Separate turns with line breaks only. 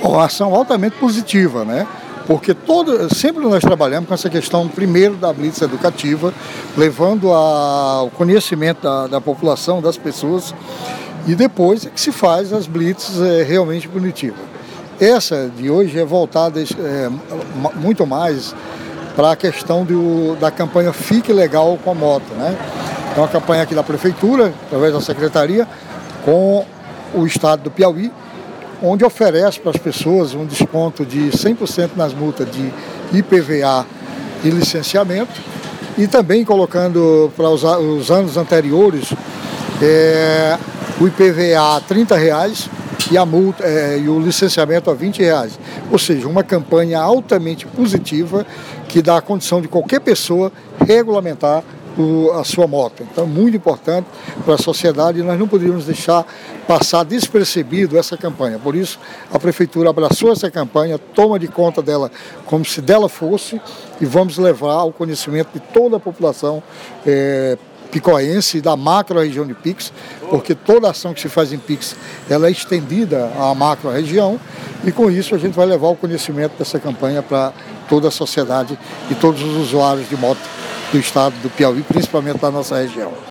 Uma ação altamente positiva, né? Porque sempre nós trabalhamos com essa questão, primeiro, da blitz educativa, levando o conhecimento da população, das pessoas, e depois é que se faz as blitz realmente punitivas. Essa de hoje é voltada muito mais para a questão da campanha Fique Legal com a Moto, né? É uma campanha aqui da Prefeitura, através da Secretaria, com o Estado do Piauí, onde oferece para as pessoas um desconto de 100% nas multas de IPVA e licenciamento, e também colocando para os anos anteriores o IPVA a R$30 e a multa e o licenciamento a R$20. Ou seja, uma campanha altamente positiva que dá a condição de qualquer pessoa regulamentar a sua moto. Então, muito importante para a sociedade, e nós não poderíamos deixar passar despercebido essa campanha. Por isso, a Prefeitura abraçou essa campanha, toma de conta dela como se dela fosse, e vamos levar ao conhecimento de toda a população picoense, da macro-região de Pix, porque toda ação que se faz em Pix, ela é estendida à macro-região, e com isso a gente vai levar o conhecimento dessa campanha para toda a sociedade e todos os usuários de moto do estado do Piauí, principalmente da nossa região.